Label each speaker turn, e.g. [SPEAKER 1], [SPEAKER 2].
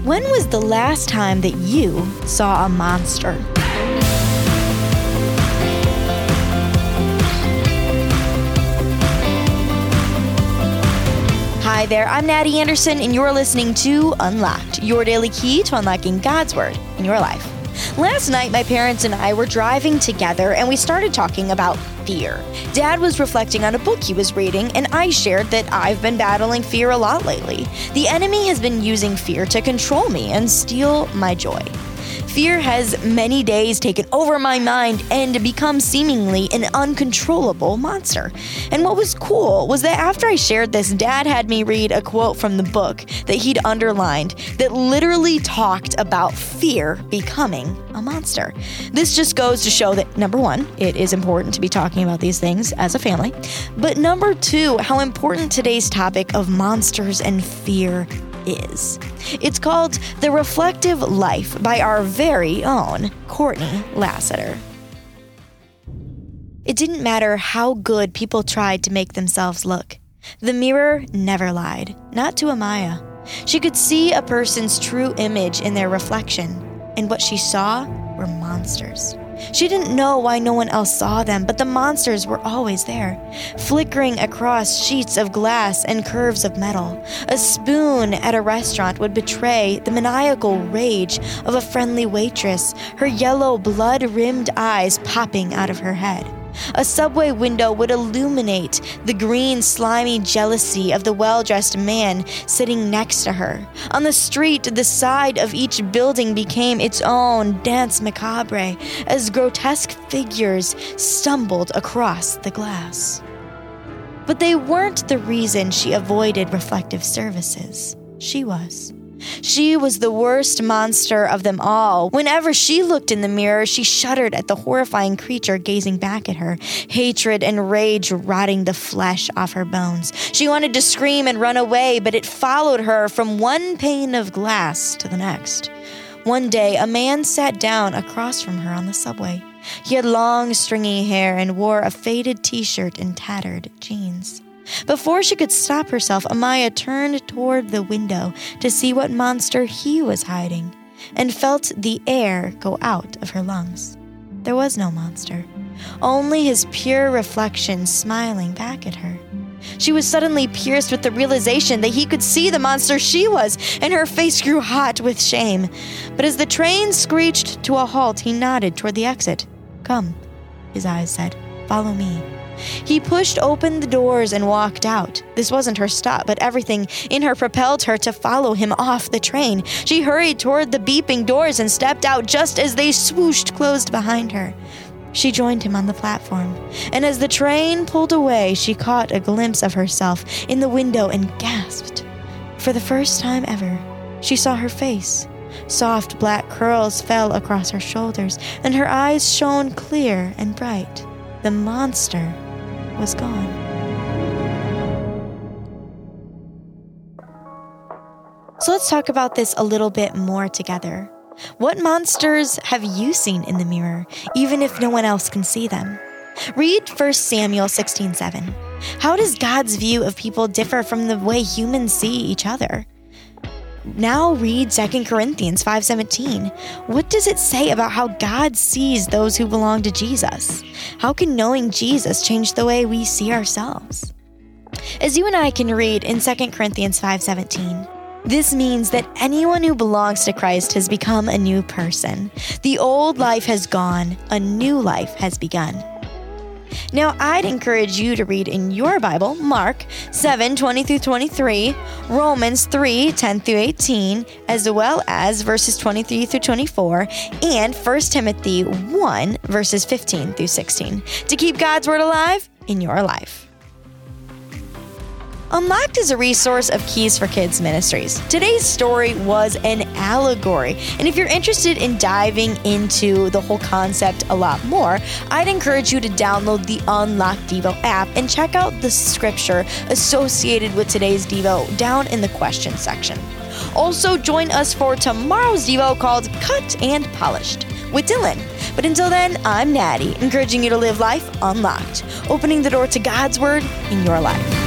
[SPEAKER 1] When was the last time that you saw a monster? Hi there, I'm Natty Anderson, and you're listening to Unlocked, your daily key to unlocking God's Word in your life. Last night, my parents and I were driving together, and we started talking about fear. Dad was reflecting on a book he was reading, and I shared that I've been battling fear a lot lately. The enemy has been using fear to control me and steal my joy. Fear has many days taken over my mind and become seemingly an uncontrollable monster. And what was cool was that after I shared this, Dad had me read a quote from the book that he'd underlined that literally talked about fear becoming a monster. This just goes to show that, number one, it is important to be talking about these things as a family, but number two, how important today's topic of monsters and fear is. It's called The Reflective Life by our very own Courtney Lassiter. It didn't matter how good people tried to make themselves look. The mirror never lied, not to Amaya. She could see a person's true image in their reflection, and what she saw were monsters. She didn't know why no one else saw them, but the monsters were always there, flickering across sheets of glass and curves of metal. A spoon at a restaurant would betray the maniacal rage of a friendly waitress, her yellow, blood-rimmed eyes popping out of her head. A subway window would illuminate the green, slimy jealousy of the well-dressed man sitting next to her. On the street, the side of each building became its own dance macabre as grotesque figures stumbled across the glass. But they weren't the reason she avoided reflective services. She was. She was the worst monster of them all. Whenever she looked in the mirror, she shuddered at the horrifying creature gazing back at her, hatred and rage rotting the flesh off her bones. She wanted to scream and run away, but it followed her from one pane of glass to the next. One day, a man sat down across from her on the subway. He had long, stringy hair and wore a faded t-shirt and tattered jeans. Before she could stop herself, Amaya turned toward the window to see what monster he was hiding, and felt the air go out of her lungs. There was no monster, only his pure reflection smiling back at her. She was suddenly pierced with the realization that he could see the monster she was, and her face grew hot with shame. But as the train screeched to a halt, he nodded toward the exit. "Come," his eyes said. "Follow me." He pushed open the doors and walked out. This wasn't her stop, but everything in her propelled her to follow him off the train. She hurried toward the beeping doors and stepped out just as they swooshed closed behind her. She joined him on the platform, and as the train pulled away, she caught a glimpse of herself in the window and gasped. For the first time ever, she saw her face. Soft black curls fell across her shoulders, and her eyes shone clear and bright. The monster was gone. So let's talk about this a little bit more together. What monsters have you seen in the mirror, even if no one else can see them? Read 1 Samuel 16:7. How does God's view of people differ from the way humans see each other? Now read 2 Corinthians 5:17. What does it say about how God sees those who belong to Jesus? How can knowing Jesus change the way we see ourselves? As you and I can read in 2 Corinthians 5:17, this means that anyone who belongs to Christ has become a new person. The old life has gone, a new life has begun. Now, I'd encourage you to read in your Bible Mark 7:20-23, Romans 3:10-18, as well as verses 23-24, and 1 Timothy 1, verses 15-16, to keep God's Word alive in your life. Unlocked is a resource of Keys for Kids Ministries. Today's story was an allegory, and if you're interested in diving into the whole concept a lot more, I'd encourage you to download the Unlocked Devo app and check out the scripture associated with today's Devo down in the question section. Also, join us for tomorrow's Devo called Cut and Polished with Dylan. But until then, I'm Natty, encouraging you to live life unlocked, opening the door to God's Word in your life.